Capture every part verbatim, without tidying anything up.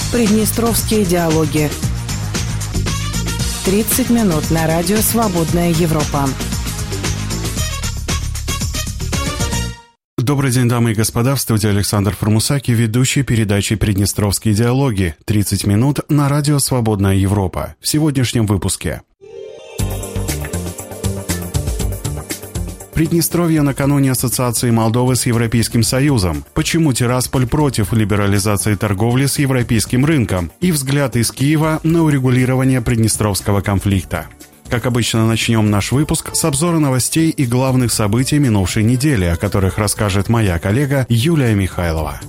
Приднестровские диалоги. тридцать минут на радио «Свободная Европа». Добрый день, дамы и господа, в студии Александр Формусаки, ведущий передачи «Приднестровские диалоги». тридцать минут на радио «Свободная Европа». В сегодняшнем выпуске. Приднестровье накануне ассоциации Молдовы с Европейским Союзом. Почему Тирасполь против либерализации торговли с европейским рынком? И взгляд из Киева на урегулирование приднестровского конфликта. Как обычно, начнем наш выпуск с обзора новостей и главных событий минувшей недели, о которых расскажет моя коллега Юлия Михайлова.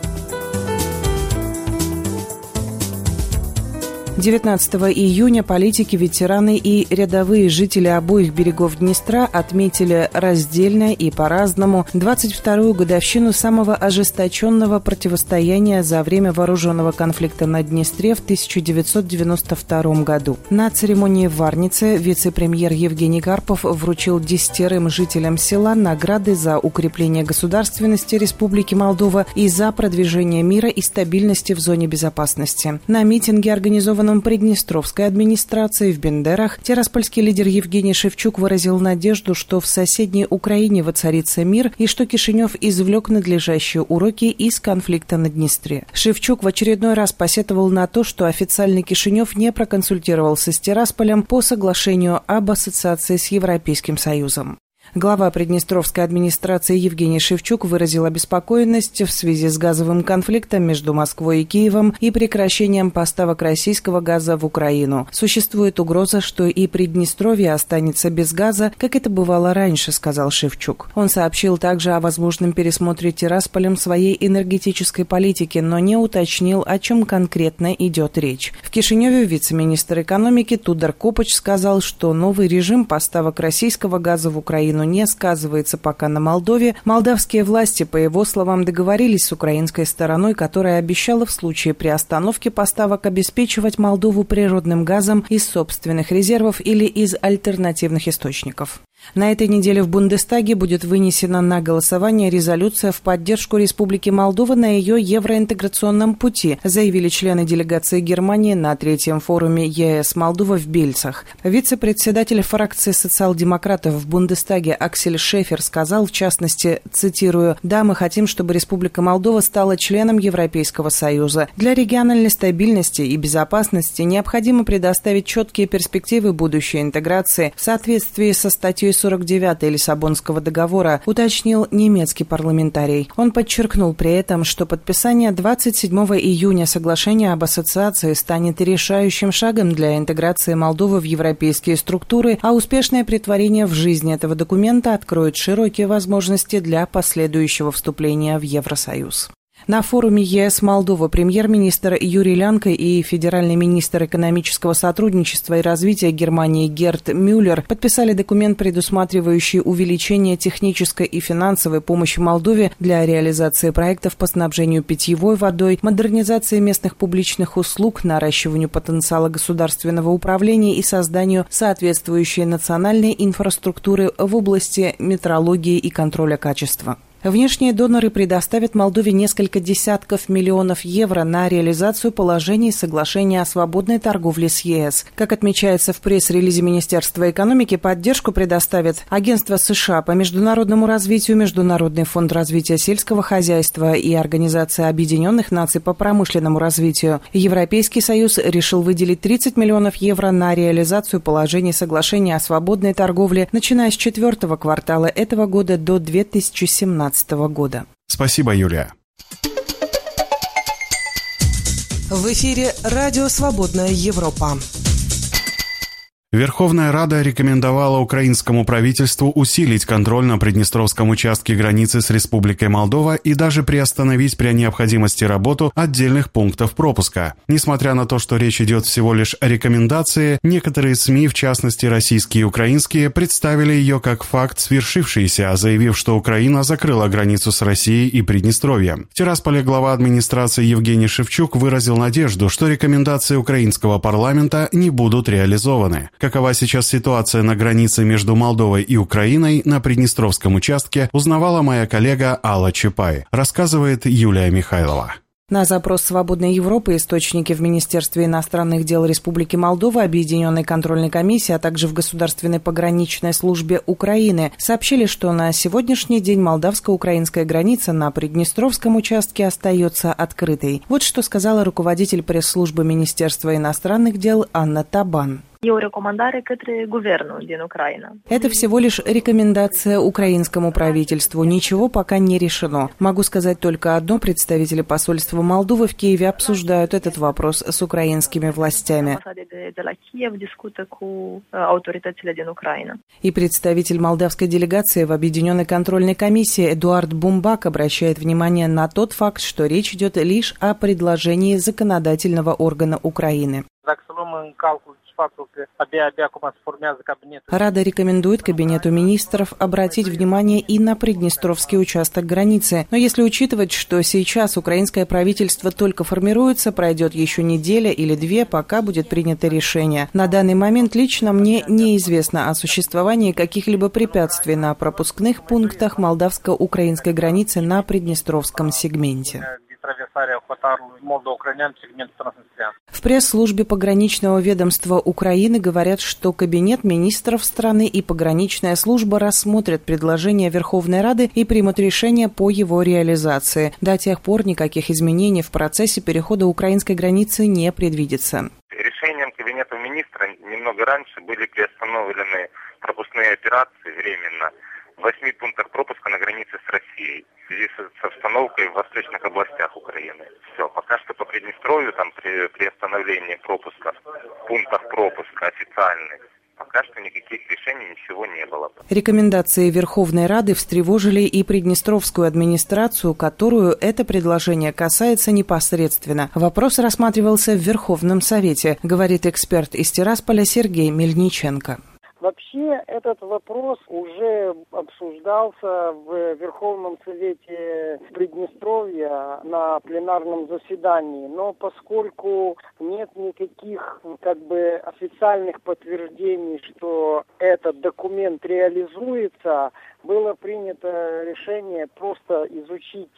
девятнадцатого июня политики, ветераны и рядовые жители обоих берегов Днестра отметили раздельно и по-разному двадцать вторую годовщину самого ожесточенного противостояния за время вооруженного конфликта на Днестре в тысяча девятьсот девяносто втором году. На церемонии в Варнице вице-премьер Евгений Гарпов вручил десятерым жителям села награды за укрепление государственности Республики Молдова и за продвижение мира и стабильности в зоне безопасности. На митинге, организованном Приднестровской администрации в Бендерах, тираспольский лидер Евгений Шевчук выразил надежду, что в соседней Украине воцарится мир и что Кишинев извлек надлежащие уроки из конфликта на Днестре. Шевчук в очередной раз посетовал на то, что официальный Кишинев не проконсультировался с Тирасполем по соглашению об ассоциации с Европейским Союзом. Глава Приднестровской администрации Евгений Шевчук выразил обеспокоенность в связи с газовым конфликтом между Москвой и Киевом и прекращением поставок российского газа в Украину. Существует угроза, что и Приднестровье останется без газа, как это бывало раньше, сказал Шевчук. Он сообщил также о возможном пересмотре Тирасполем своей энергетической политики, но не уточнил, о чем конкретно идет речь. В Кишиневе вице-министр экономики Тудор Копач сказал, что новый режим поставок российского газа в Украину не сказывается пока на Молдове. Молдавские власти, по его словам, договорились с украинской стороной, которая обещала в случае приостановки поставок обеспечивать Молдову природным газом из собственных резервов или из альтернативных источников. На этой неделе в Бундестаге будет вынесена на голосование резолюция в поддержку Республики Молдова на ее евроинтеграционном пути, заявили члены делегации Германии на третьем форуме ЕС Молдова в Бельцах. Вице-председатель фракции социал-демократов в Бундестаге Аксель Шефер сказал, в частности, цитирую, «Да, мы хотим, чтобы Республика Молдова стала членом Европейского Союза. Для региональной стабильности и безопасности необходимо предоставить четкие перспективы будущей интеграции в соответствии со статьей сорок девятой Лиссабонского договора», уточнил немецкий парламентарий. Он подчеркнул при этом, что подписание двадцать седьмого июня соглашения об ассоциации станет решающим шагом для интеграции Молдовы в европейские структуры, а успешное претворение в жизнь этого документа откроет широкие возможности для последующего вступления в Евросоюз. На форуме ЕС Молдова премьер-министр Юрий Лянко и федеральный министр экономического сотрудничества и развития Германии Герт Мюллер подписали документ, предусматривающий увеличение технической и финансовой помощи Молдове для реализации проектов по снабжению питьевой водой, модернизации местных публичных услуг, наращиванию потенциала государственного управления и созданию соответствующей национальной инфраструктуры в области метрологии и контроля качества. Внешние доноры предоставят Молдове несколько десятков миллионов евро на реализацию положений соглашения о свободной торговле с ЕС. Как отмечается в пресс-релизе Министерства экономики, поддержку предоставят Агентство США по международному развитию, Международный фонд развития сельского хозяйства и Организация Объединенных Наций по промышленному развитию. Европейский Союз решил выделить тридцать миллионов евро на реализацию положений соглашения о свободной торговле, начиная с четвертого квартала этого года до две тысячи семнадцатого года. Спасибо, Юлия. В эфире радио «Свободная Европа». Верховная Рада рекомендовала украинскому правительству усилить контроль на приднестровском участке границы с Республикой Молдова и даже приостановить при необходимости работу отдельных пунктов пропуска. Несмотря на то, что речь идет всего лишь о рекомендации, некоторые СМИ, в частности российские и украинские, представили ее как факт свершившийся, заявив, что Украина закрыла границу с Россией и Приднестровьем. В Тирасполе глава администрации Евгений Шевчук выразил надежду, что рекомендации украинского парламента не будут реализованы. Какова сейчас ситуация на границе между Молдовой и Украиной на Приднестровском участке, узнавала моя коллега Алла Чапай. Рассказывает Юлия Михайлова. На запрос «Свободной Европы» источники в Министерстве иностранных дел Республики Молдова, Объединенной контрольной комиссии, а также в Государственной пограничной службе Украины сообщили, что на сегодняшний день молдавско-украинская граница на Приднестровском участке остается открытой. Вот что сказала руководитель пресс-службы Министерства иностранных дел Анна Табан. Это всего лишь рекомендация украинскому правительству. Ничего пока не решено. Могу сказать только одно. Представители посольства Молдовы в Киеве обсуждают этот вопрос с украинскими властями. И представитель молдавской делегации в Объединенной контрольной комиссии Эдуард Бумбак обращает внимание на тот факт, что речь идет лишь о предложении законодательного органа Украины. Рада рекомендует Кабинету министров обратить внимание и на Приднестровский участок границы. Но если учитывать, что сейчас украинское правительство только формируется, пройдет еще неделя или две, пока будет принято решение. На данный момент лично мне неизвестно о существовании каких-либо препятствий на пропускных пунктах молдавско-украинской границы на Приднестровском сегменте. В пресс-службе пограничного ведомства Украины говорят, что Кабинет министров страны и пограничная служба рассмотрят предложение Верховной Рады и примут решение по его реализации. До тех пор никаких изменений в процессе перехода украинской границы не предвидится. Решением Кабинета министра немного раньше были приостановлены пропускные операции временно в восьми пунктах пропуска на границе с Россией в связи с обстановкой в восточных областях Украины. Все, пока что по Приднестровью там при приостановлении пропуска, пунктах пропуска официальных, пока что никаких решений, ничего не было. Рекомендации Верховной Рады встревожили и Приднестровскую администрацию, которую это предложение касается непосредственно. Вопрос рассматривался в Верховном Совете, говорит эксперт из Тирасполя Сергей Мельниченко. Вообще этот вопрос уже обсуждался в Верховном Совете Приднестровья на пленарном заседании, но поскольку нет никаких как бы официальных подтверждений, что этот документ реализуется, было принято решение просто изучить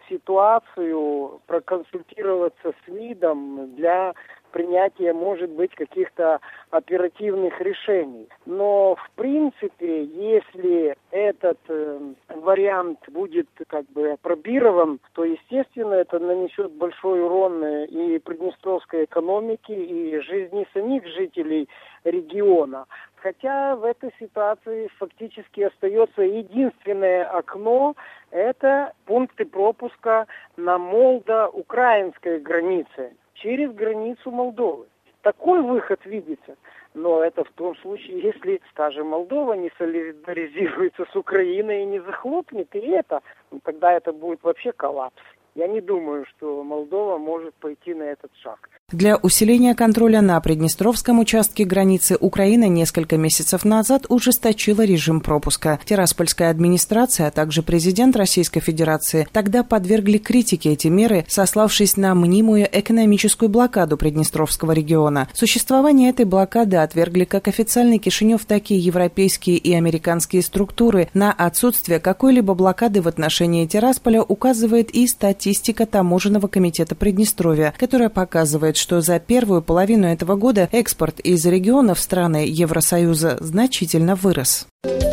ситуацию, проконсультироваться с МИДом для принятия, может быть, каких-то оперативных решений. Но, в принципе, если этот э, вариант будет как бы апробирован, то, естественно, это нанесет большой урон и приднестровской экономике, и жизни самих жителей региона. Хотя в этой ситуации фактически остается единственное окно – это пункты пропуска на молдо-украинской границе через границу Молдовы. Такой выход видится. Но это в том случае, если, скажем, Молдова не солидаризируется с Украиной и не захлопнет и это, ну, тогда это будет вообще коллапс. Я не думаю, что Молдова может пойти на этот шаг. Для усиления контроля на Приднестровском участке границы Украина несколько месяцев назад ужесточила режим пропуска. Тираспольская администрация, а также президент Российской Федерации тогда подвергли критике эти меры, сославшись на мнимую экономическую блокаду Приднестровского региона. Существование этой блокады отвергли как официальный Кишинев, так и европейские и американские структуры. На отсутствие какой-либо блокады в отношении Тирасполя указывает и статистика Таможенного комитета Приднестровья, которая показывает, что за первую половину этого года экспорт из региона в страны Евросоюза значительно вырос.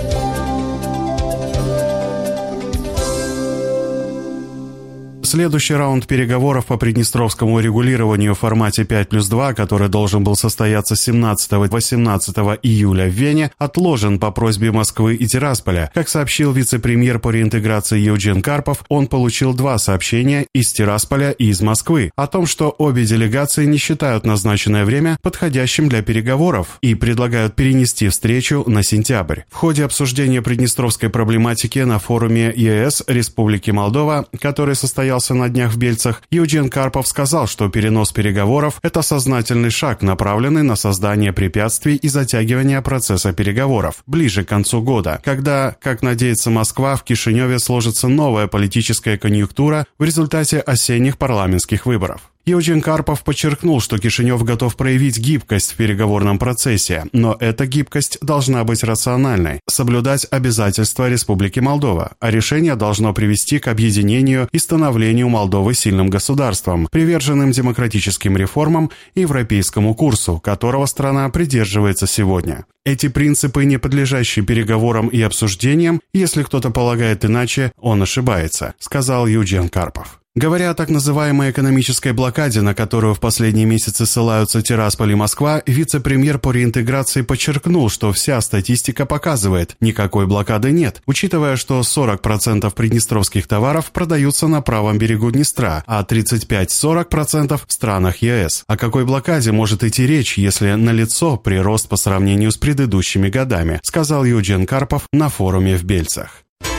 Следующий раунд переговоров по приднестровскому регулированию в формате пять плюс два, который должен был состояться семнадцатого-восемнадцатого июля в Вене, отложен по просьбе Москвы и Тирасполя. Как сообщил вице-премьер по реинтеграции Евген Карпов, он получил два сообщения из Тирасполя и из Москвы о том, что обе делегации не считают назначенное время подходящим для переговоров и предлагают перенести встречу на сентябрь. В ходе обсуждения приднестровской проблематики на форуме ЕС Республики Молдова, который состоялся на днях в Бельцах, Евген Карпов сказал, что перенос переговоров – это сознательный шаг, направленный на создание препятствий и затягивание процесса переговоров ближе к концу года, когда, как надеется Москва, в Кишиневе сложится новая политическая конъюнктура в результате осенних парламентских выборов. Юджин Карпов подчеркнул, что Кишинев готов проявить гибкость в переговорном процессе, но эта гибкость должна быть рациональной, соблюдать обязательства Республики Молдова, а решение должно привести к объединению и становлению Молдовы сильным государством, приверженным демократическим реформам и европейскому курсу, которого страна придерживается сегодня. Эти принципы не подлежащие переговорам и обсуждениям, если кто-то полагает иначе, он ошибается, сказал Юджин Карпов. Говоря о так называемой экономической блокаде, на которую в последние месяцы ссылаются Тирасполь и Москва, вице-премьер по реинтеграции подчеркнул, что вся статистика показывает, никакой блокады нет, учитывая, что сорок процентов приднестровских товаров продаются на правом берегу Днестра, а тридцать пять - сорок процентов в странах ЕС. О какой блокаде может идти речь, если налицо прирост по сравнению с предыдущими годами, сказал Юджин Карпов на форуме в Бельцах.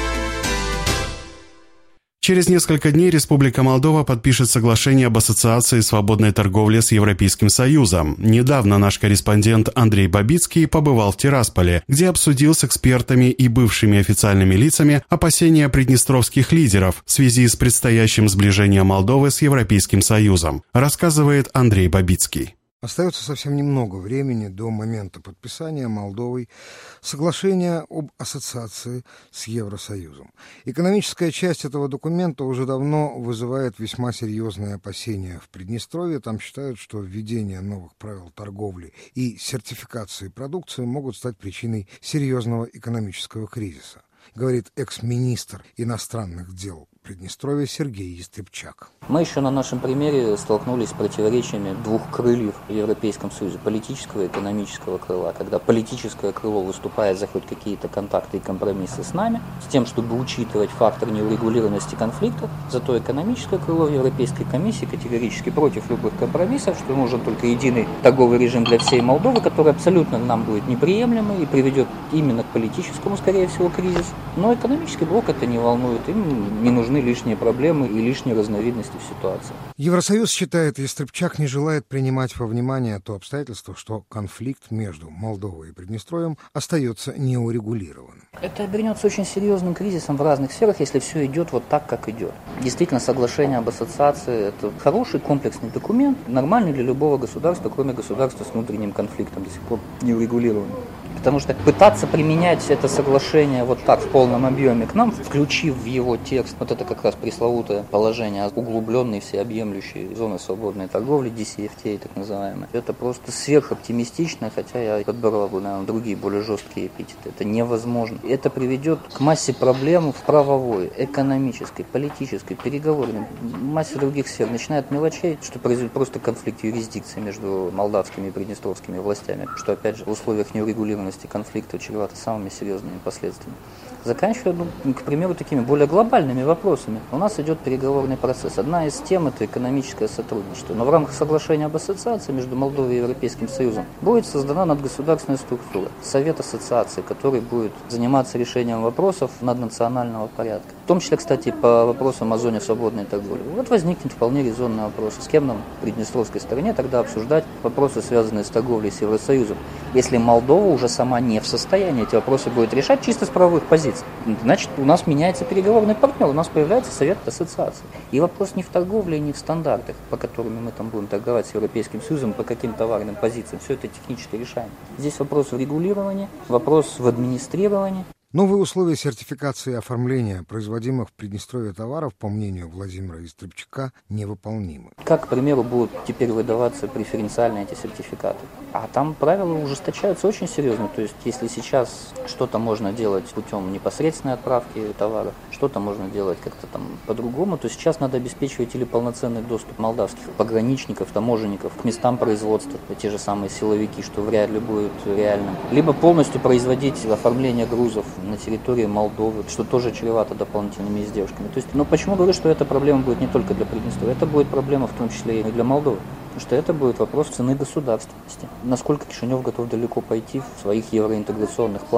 Через несколько дней Республика Молдова подпишет соглашение об ассоциации свободной торговли с Европейским Союзом. Недавно наш корреспондент Андрей Бабицкий побывал в Тирасполе, где обсудил с экспертами и бывшими официальными лицами опасения приднестровских лидеров в связи с предстоящим сближением Молдовы с Европейским Союзом, рассказывает Андрей Бабицкий. Остается совсем немного времени до момента подписания Молдовой соглашения об ассоциации с Евросоюзом. Экономическая часть этого документа уже давно вызывает весьма серьезные опасения в Приднестровье. Там считают, что введение новых правил торговли и сертификации продукции могут стать причиной серьезного экономического кризиса, говорит экс-министр иностранных дел Приднестровья Сергей Естребчак. Мы еще на нашем примере столкнулись с противоречиями двух крыльев в Европейском Союзе, политического и экономического крыла. Когда политическое крыло выступает за хоть какие-то контакты и компромиссы с нами, с тем, чтобы учитывать фактор неурегулированности конфликта, зато экономическое крыло в Европейской комиссии категорически против любых компромиссов, что нужен только единый торговый режим для всей Молдовы, который абсолютно нам будет неприемлемый и приведет именно к политическому, скорее всего, кризису. Но экономический блок это не волнует, им не нужны лишние проблемы и лишние разновидности в ситуации. Евросоюз, считает Естребчак, не желает принимать во внимание то обстоятельство, что конфликт между Молдовой и Приднестровьем остается неурегулированным. Это обернется очень серьезным кризисом в разных сферах, если все идет вот так, как идет. Действительно, соглашение об ассоциации – это хороший комплексный документ, нормальный для любого государства, кроме государства с внутренним конфликтом, до сих пор неурегулированным. Потому что пытаться применять это соглашение вот так в полном объеме к нам, включив в его текст вот это как раз пресловутое положение углубленной всеобъемлющей зоны свободной торговли, ди си эф ти так называемое, это просто сверхоптимистично, хотя я подбирал бы, наверное, другие более жесткие эпитеты. Это невозможно. Это приведет к массе проблем в правовой, экономической, политической, переговорной, массе других сфер, начиная от мелочей, что произойдет просто конфликт юрисдикции между молдавскими и приднестровскими властями, что, опять же, в условиях неурегулированности конфликта чревато самыми серьезными последствиями. Заканчивая, ну, к примеру, такими более глобальными вопросами. У нас идет переговорный процесс. Одна из тем – это экономическое сотрудничество. Но в рамках соглашения об ассоциации между Молдовой и Европейским Союзом будет создана надгосударственная структура, Совет ассоциации, который будет заниматься решением вопросов наднационального порядка. В том числе, кстати, по вопросам о зоне свободной торговли. Вот возникнет вполне резонный вопрос. С кем нам, в приднестровской стороне, тогда обсуждать вопросы, связанные с торговлей с Евросоюзом, если Молдова уже сама не в состоянии эти вопросы будет решать чисто с правовых позиций. Значит, у нас меняется переговорный партнер, у нас появляется Совет ассоциации. И вопрос не в торговле, не в стандартах, по которым мы там будем торговать с Европейским Союзом, по каким товарным позициям. Все это технически решаемо. Здесь вопрос в регулировании, вопрос в администрировании. Новые условия сертификации и оформления производимых в Приднестровье товаров, по мнению Владимира Естребчака, невыполнимы. Как, к примеру, будут теперь выдаваться преференциальные эти сертификаты? А там правила ужесточаются очень серьезно. То есть, если сейчас что-то можно делать путем непосредственной отправки товара, что-то можно делать как-то там по-другому, то сейчас надо обеспечивать или полноценный доступ молдавских пограничников, таможенников к местам производства, те же самые силовики, что вряд ли будет реальным, либо полностью производить оформление грузов на территории Молдовы, что тоже чревато дополнительными издержками. То есть, но почему говорю, что эта проблема будет не только для Приднестровья, это будет проблема в том числе и для Молдовы. Потому что это будет вопрос цены государственности. Насколько Кишинев готов далеко пойти в своих евроинтеграционных планах.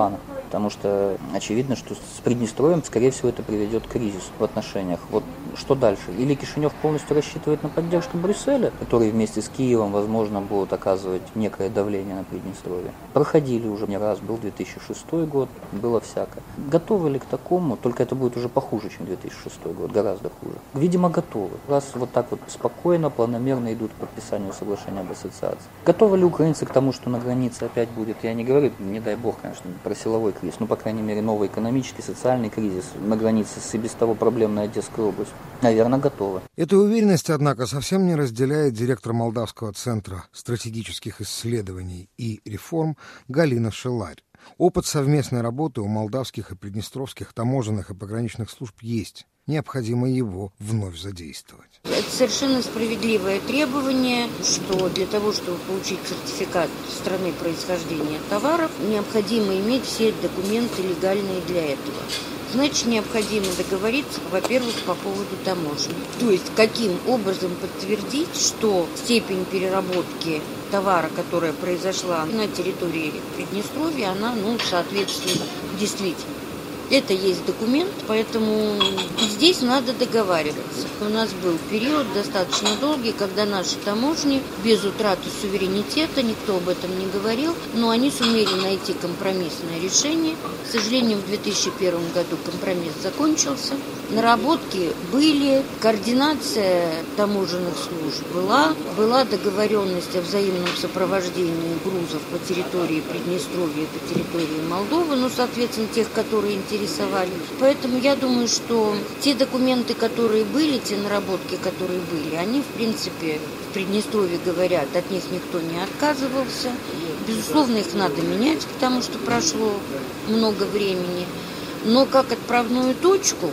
потому что очевидно, что с Приднестровьем, скорее всего, это приведет к кризису в отношениях. Вот что дальше? Или Кишинев полностью рассчитывает на поддержку Брюсселя, который вместе с Киевом, возможно, будут оказывать некое давление на Приднестровье. Проходили уже не раз, был две тысячи шестой год, было всякое. Готовы ли к такому? Только это будет уже похуже, чем две тысячи шестой год, гораздо хуже. Видимо, готовы. Раз вот так вот спокойно, планомерно идут к подписанию соглашения об ассоциации. Готовы ли украинцы к тому, что на границе опять будет, я не говорю, не дай бог, конечно, про силовой кризис, но, по крайней мере, новый экономический, социальный кризис на границе с и без того проблемной Одесской областью? Наверное, готовы. Эту уверенность, однако, совсем не разделяет директор Молдавского центра стратегических исследований и реформ Галина Шеларь. Опыт совместной работы у молдавских и приднестровских таможенных и пограничных служб есть. Необходимо его вновь задействовать. Это совершенно справедливое требование, что для того, чтобы получить сертификат страны происхождения товаров, необходимо иметь все документы легальные для этого. Значит, необходимо договориться, во-первых, по поводу таможни. То есть, каким образом подтвердить, что степень переработки товара, которая произошла на территории Приднестровья, она, ну, соответствует действительно. Это есть документ, поэтому здесь надо договариваться. У нас был период достаточно долгий, когда наши таможни без утраты суверенитета, никто об этом не говорил, но они сумели найти компромиссное решение. К сожалению, в две тысячи первом году компромисс закончился. Наработки были, координация таможенных служб была, была договоренность о взаимном сопровождении грузов по территории Приднестровья и по территории Молдовы, ну, соответственно, тех, которые интересовали. Поэтому я думаю, что те документы, которые были, те наработки, которые были, они, в принципе, в Приднестровье говорят, от них никто не отказывался. Безусловно, их надо менять, потому что прошло много времени. Но как отправную точку,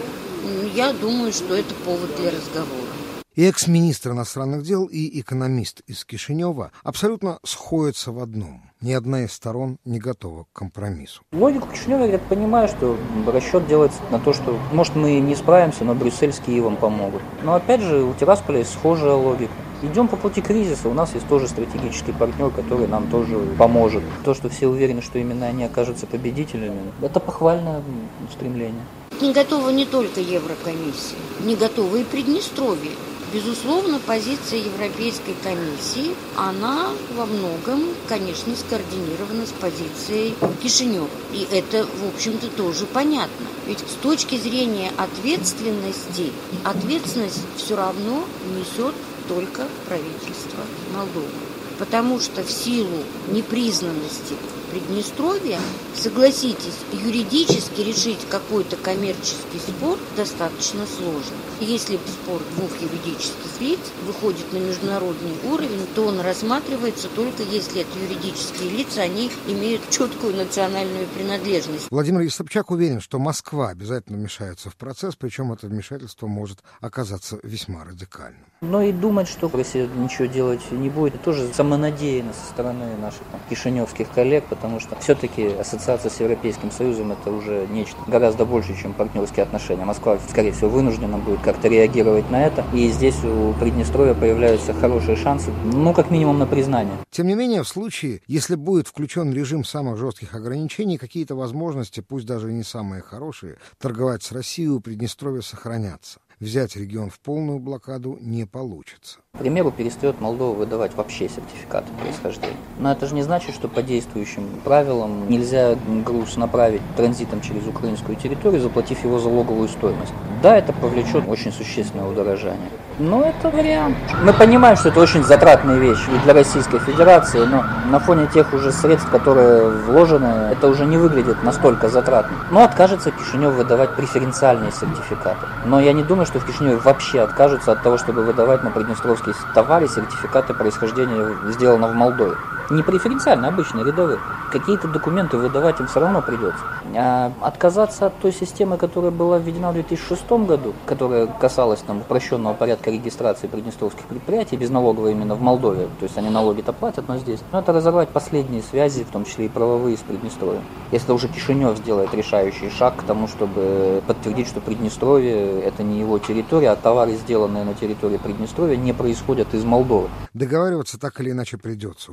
я думаю, что это повод для разговора. И экс-министр иностранных дел, и экономист из Кишинева абсолютно сходятся в одном. Ни одна из сторон не готова к компромиссу. Логику Кишинева, я понимаю, что расчет делается на то, что, может, мы не справимся, но Брюссель с Киевом помогут. Но, опять же, у Тирасполя есть схожая логика. Идем по пути кризиса, у нас есть тоже стратегический партнер, который нам тоже поможет. То, что все уверены, что именно они окажутся победителями, это похвальное стремление. Не готова не только Еврокомиссия, не готова и Приднестровье. Безусловно, позиция Европейской комиссии, она во многом, конечно, скоординирована с позицией Кишинева. И это, в общем-то, тоже понятно. Ведь с точки зрения ответственности, ответственность все равно несет только правительство Молдовы. Потому что в силу непризнанности Приднестровья, согласитесь, юридически решить какой-то коммерческий спор достаточно сложно. Если спор двух юридических лиц выходит на международный уровень, то он рассматривается только если это юридические лица, они имеют четкую национальную принадлежность. Владимир Евстопчак уверен, что Москва обязательно вмешается в процесс, причем это вмешательство может оказаться весьма радикальным. Но и думать, что Россия ничего делать не будет, это тоже самонадеянно со стороны наших там, кишиневских коллег, потому что все-таки ассоциация с Европейским Союзом это уже нечто гораздо больше, чем партнерские отношения. Москва, скорее всего, вынуждена будет как-то реагировать на это, и здесь у Приднестровья появляются хорошие шансы, ну, как минимум, на признание. Тем не менее, в случае, если будет включен режим самых жестких ограничений, какие-то возможности, пусть даже и не самые хорошие, торговать с Россией у Приднестровья сохранятся. Взять регион в полную блокаду не получится. К примеру, перестает Молдова выдавать вообще сертификаты происхождения. Но это же не значит, что по действующим правилам нельзя груз направить транзитом через украинскую территорию, заплатив его залоговую стоимость. Да, это повлечет очень существенное удорожание. Но это вариант. Мы понимаем, что это очень затратная вещь и для Российской Федерации, но на фоне тех уже средств, которые вложены, это уже не выглядит настолько затратно. Но откажется Кишинев выдавать преференциальные сертификаты. Но я не думаю, что в Кишиневе вообще откажутся от того, чтобы выдавать на приднестровские товары сертификаты происхождения сделано в Молдове. Не преференциально, обычные, рядовые. Какие-то документы выдавать им все равно придется. А отказаться от той системы, которая была введена в две тысячи шестом году, которая касалась там, упрощенного порядка регистрации приднестровских предприятий безналоговой именно в Молдове, то есть они налоги-то платят, но здесь. Но это разорвать последние связи, в том числе и правовые, с Приднестровьем. Если уже Кишинев сделает решающий шаг к тому, чтобы подтвердить, что Приднестровье это не его территория, а товары, сделанные на территории Приднестровья, не происходят из Молдовы. Договариваться так или иначе придется, уверенно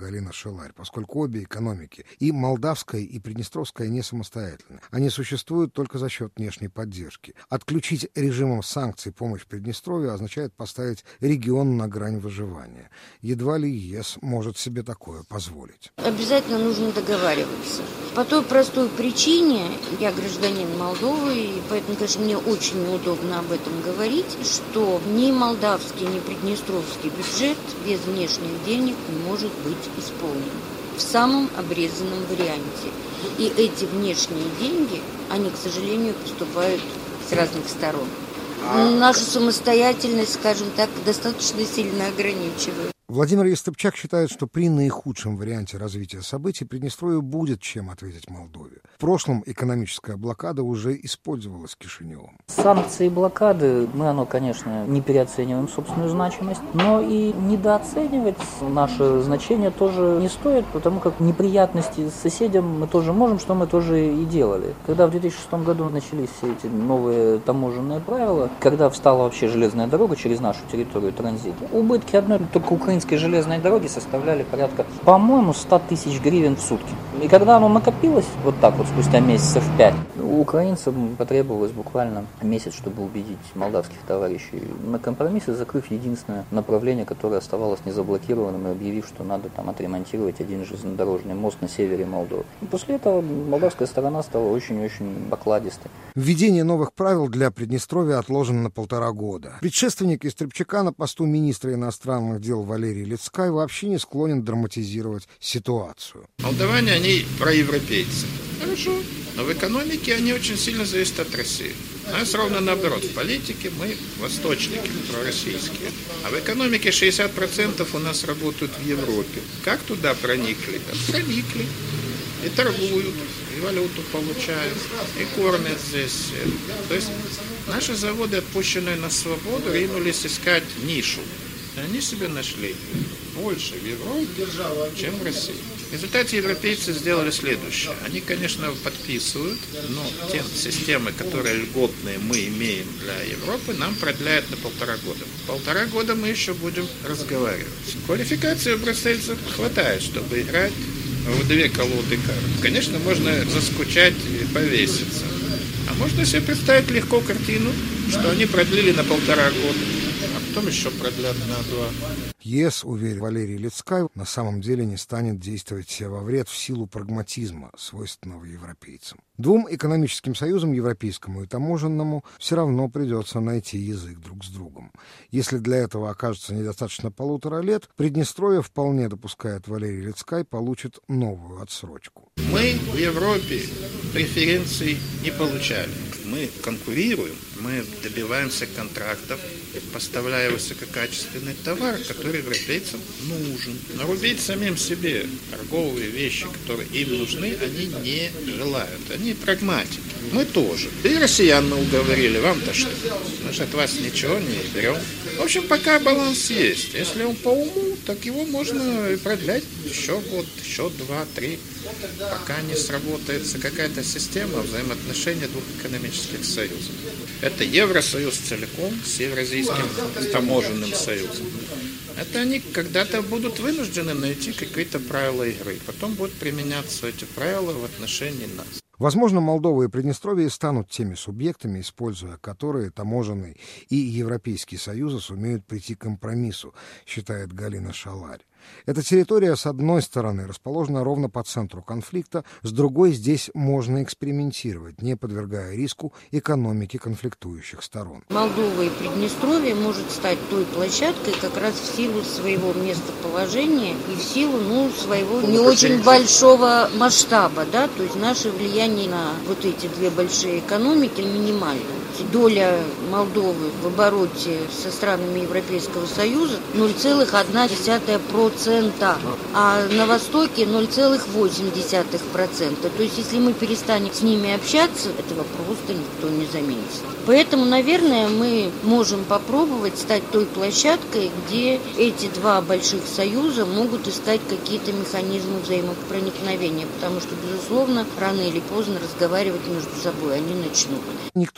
Галина Шиларь, поскольку обе экономики, и молдавская, и приднестровская, не самостоятельны. Они существуют только за счет внешней поддержки. Отключить режимом санкций помощь Приднестровью означает поставить регион на грань выживания. Едва ли ЕС может себе такое позволить. Обязательно нужно договариваться. По той простой причине, я гражданин Молдовы, и поэтому, конечно, мне очень неудобно об этом говорить, что ни молдавский, ни приднестровский бюджет без внешних денег не может быть исполнен в самом обрезанном варианте. И эти внешние деньги, они, к сожалению, поступают с разных сторон. Нашу самостоятельность, скажем так, достаточно сильно ограничивает. Владимир Естепчак считает, что при наихудшем варианте развития событий Приднестровью будет чем ответить Молдове. В прошлом экономическая блокада уже использовалась Кишиневым. Санкции и блокады, мы, оно, конечно, не переоцениваем собственную значимость, но и недооценивать наше значение тоже не стоит, потому как неприятности с соседям мы тоже можем, что мы тоже и делали. Когда в две тысячи шестом году начались все эти новые таможенные правила, когда встала вообще железная дорога через нашу территорию транзита, убытки одной только украинской железной дороги составляли порядка, по-моему, сто тысяч гривен в сутки. И когда оно накопилось, вот так вот спустя месяцев пять, украинцам потребовалось буквально месяц, чтобы убедить молдавских товарищей на компромиссы, закрыв единственное направление, которое оставалось незаблокированным, и объявив, что надо там отремонтировать один железнодорожный мост на севере Молдовы. И после этого молдавская сторона стала очень-очень покладистой. Введение новых правил для Приднестровья отложено на полтора года. Предшественник Естепчака на посту министра иностранных дел Валерий Лицкай вообще не склонен драматизировать ситуацию. Молдаване, они проевропейцы. Хорошо. Но в экономике они очень сильно зависят от России. У нас ровно наоборот. В политике мы восточники, пророссийские. А в экономике шестьдесят процентов у нас работают в Европе. Как туда проникли? Проникли. И торгуют, и валюту получают, и кормят здесь. То есть наши заводы, отпущенные на свободу, ринулись искать нишу. И они себе нашли больше в Европе, чем в России. В результате европейцы сделали следующее. Они, конечно, подписывают, но те системы, которые льготные мы имеем для Европы, нам продляют на полтора года. Полтора года мы еще будем разговаривать. Квалификации у брюссельцев хватает, чтобы играть в две колоды карт. Конечно, можно заскучать и повеситься. А можно себе представить легко картину, что они продлили на полтора года, а потом еще продлят на два. ЕС, уверен Валерий Лицкай, на самом деле не станет действовать себе во вред в силу прагматизма, свойственного европейцам. Двум экономическим союзам, европейскому и таможенному, все равно придется найти язык друг с другом. Если для этого окажется недостаточно полутора лет, Приднестровье, вполне допускает Валерий Лицкай, получит новую отсрочку. Мы в Европе преференций не получали. Мы конкурируем, мы добиваемся контрактов, поставляя высококачественный товар, который европейцам нужен. Но рубить самим себе торговые вещи, которые им нужны, они не желают. Они прагматики. Мы тоже. И россиян мы уговорили, вам-то что? Мы же от вас ничего не берем. В общем, пока баланс есть. Если он по уму, так его можно и продлять еще год, еще два, три, пока не сработается какая-то система взаимоотношений двух экономических союзов. Это Евросоюз целиком с Евразийским таможенным союзом. Это они когда-то будут вынуждены найти какие-то правила игры. Потом будут применяться эти правила в отношении нас. Возможно, Молдова и Приднестровье станут теми субъектами, используя которые таможенный и Европейский союзы сумеют прийти к компромиссу, считает Галина Шиларь. Эта территория, с одной стороны, расположена ровно по центру конфликта, с другой здесь можно экспериментировать, не подвергая риску экономики конфликтующих сторон. Молдова и Приднестровье может стать той площадкой как раз в силу своего местоположения и в силу ну, своего не очень большого масштаба. Да? То есть наше влияние на вот эти две большие экономики минимально. Доля Молдовы в обороте со странами Европейского Союза ноль целых одна десятая процента, а на Востоке ноль целых восемь десятых процента. То есть, если мы перестанем с ними общаться, этого просто никто не заметит. Поэтому, наверное, мы можем попробовать стать той площадкой, где эти два больших союза могут искать какие-то механизмы взаимопроникновения, потому что, безусловно, рано или поздно разговаривать между собой они начнут. Никто не сомневается,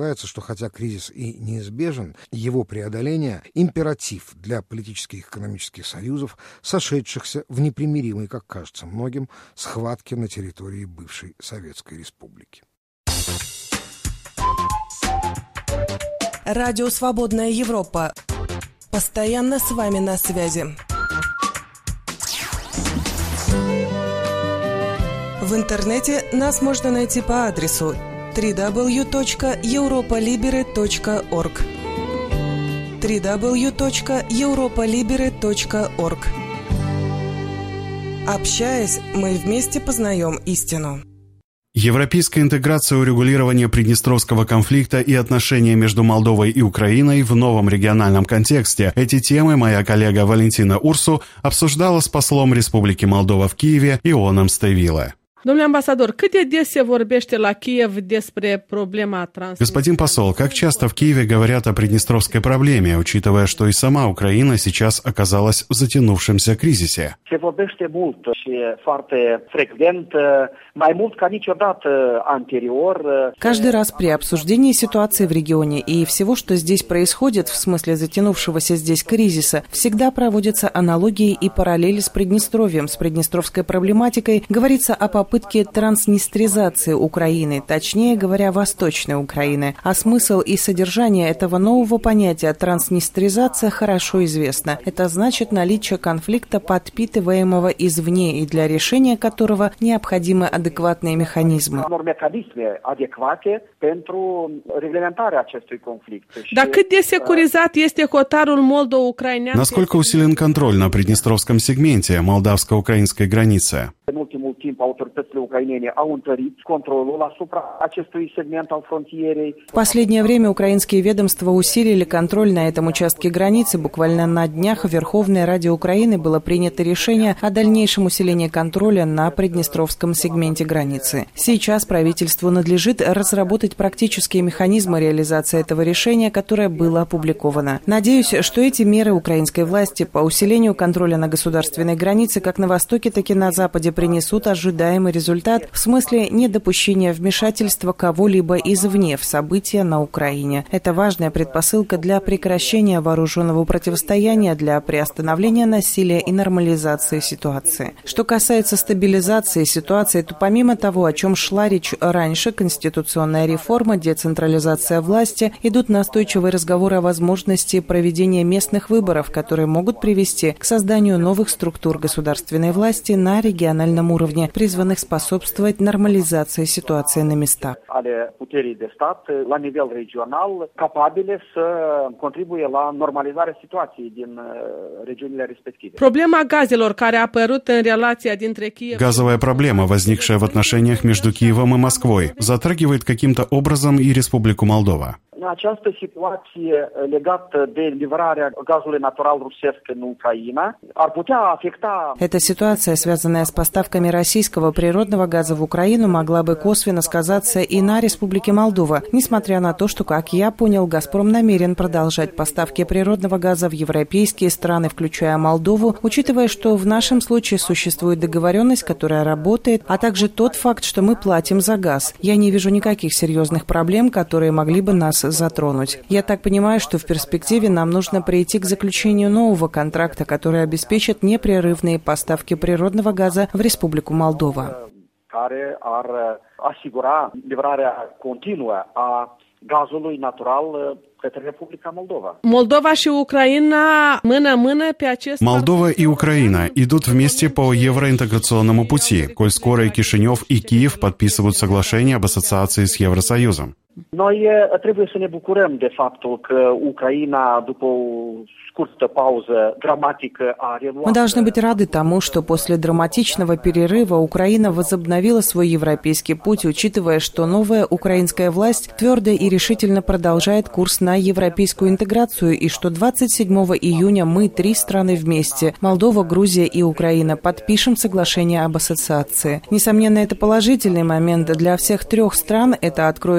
подразумевается, что хотя кризис и неизбежен, его преодоление – императив для политических и экономических союзов, сошедшихся в непримиримой, как кажется многим, схватке на территории бывшей Советской Республики. Радио «Свободная Европа». Постоянно с вами на связи. В интернете нас можно найти по адресу дабл ю дабл ю дабл ю точка европа либере точка орг дабл ю дабл ю дабл ю точка европа либере точка орг. Общаясь, мы вместе познаем истину. Европейская интеграция, урегулирование приднестровского конфликта и отношения между Молдовой и Украиной в новом региональном контексте. Эти темы моя коллега Валентина Урсу обсуждала с послом Республики Молдова в Киеве Ионом Стевиле. Domnule ambasador, cât de des se vorbește la Kiev despre problema Transnistriei? Господин посол, как часто в Киеве говорят о приднестровской проблеме, учитывая, что и сама Украина сейчас оказалась в затянувшемся кризисе? Se vorbește mult și foarte frecvent, mai mult ca niciodată anterior. Каждый раз при обсуждении ситуации в регионе и всего, что здесь происходит, в смысле затянувшегося здесь кризиса, всегда проводятся аналогии и параллели с Приднестровьем, с приднестровской проблематикой, говорится о попытке попытки транснистризации Украины, точнее говоря, Восточной Украины. А смысл и содержание этого нового понятия транснистризация хорошо известно. Это значит наличие конфликта, подпитываемого извне, и для решения которого необходимы адекватные механизмы. Насколько усилен контроль на приднестровском сегменте молдавско-украинской границы? В последнее время украинские ведомства усилили контроль на этом участке границы. Буквально на днях в Верховной Раде Украины было принято решение о дальнейшем усилении контроля на приднестровском сегменте границы. Сейчас правительству надлежит разработать практические механизмы реализации этого решения, которое было опубликовано. Надеюсь, что эти меры украинской власти по усилению контроля на государственной границе как на востоке, так и на западе принесут ожидаемый результат в смысле недопущения вмешательства кого-либо извне в события на Украине. Это важная предпосылка для прекращения вооруженного противостояния, для приостановления насилия и нормализации ситуации. Что касается стабилизации ситуации, то помимо того, о чем шла речь раньше, конституционная реформа, децентрализация власти, идут настойчивые разговоры о возможности проведения местных выборов, которые могут привести к созданию новых структур государственной власти на региональном уровне, призванных способствовать нормализации ситуации на местах. Проблема газелor care a apărut în relația dintre Kiev. Газовая проблема, возникшая в отношениях между Киевом и Москвой, затрагивает каким-то образом и Республику Молдова. Această situație legată de livrarea gazului natural rusesc în Ucraina ar putea afecta... Эта ситуация, связанная с поставками российского природного газа в Украину, могла бы косвенно сказаться и на Республике Молдова, несмотря на то, что, как я понял, «Газпром» намерен продолжать поставки природного газа в европейские страны, включая Молдову, учитывая, что в нашем случае существует договоренность, которая работает, а также тот факт, что мы платим за газ. Я не вижу никаких серьезных проблем, которые могли бы нас затронуть. Я так понимаю, что в перспективе нам нужно прийти к заключению нового контракта, который обеспечит непрерывные поставки природного газа в Республику Молдова. Care ar asigura livrarea continuă a gazului natural către Republica Moldova. Moldova și Ucraina mână-mână pe acest... Молдова и Украина идут вместе по евроинтеграционному пути, коль скоро и Кишинев, и Киев подписывают соглашение об ассоциации с Евросоюзом. Noi trebuie să ne bucurăm de faptul că Ucraina, după o scurtă pauză dramatică, a reluat... Мы должны быть рады тому, что после драматичного перерыва Украина возобновила свой европейский путь, учитывая, что новая украинская власть твердо и решительно продолжает курс на европейскую интеграцию, и что двадцать седьмого июня мы, три страны вместе, Молдова, Грузия и Украина, подпишем соглашение об ассоциации. Несомненно, это положительный момент для всех трех стран, это откроет новые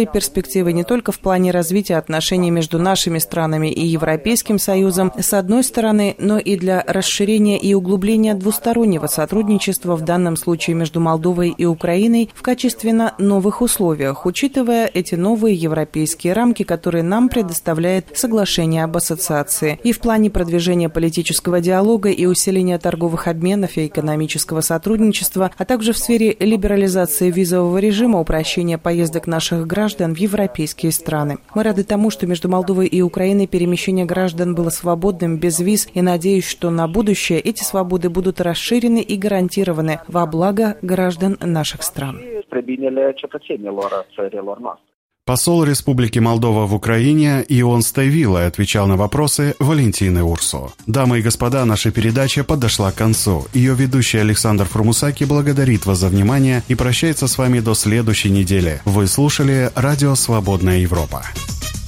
перспективы не только в плане развития отношений между нашими странами и Европейским Союзом, с одной стороны, но и для расширения и углубления двустороннего сотрудничества, в данном случае между Молдовой и Украиной, в качественно новых условиях, учитывая эти новые европейские рамки, которые нам предоставляет соглашение об ассоциации. И в плане продвижения политического диалога и усиления торговых обменов и экономического сотрудничества, а также в сфере либерализации визового режима, упрощения поездок наших граждан в европейские страны. Мы рады тому, что между Молдовой и Украиной перемещение граждан было свободным, без виз, и надеюсь, что на будущее эти свободы будут расширены и гарантированы во благо граждан наших стран. Посол Республики Молдова в Украине Ион Стайвилой отвечал на вопросы Валентины Урсо. Дамы и господа, наша передача подошла к концу. Ее ведущий Александр Фурмусаки благодарит вас за внимание и прощается с вами до следующей недели. Вы слушали Радио «Свободная Европа».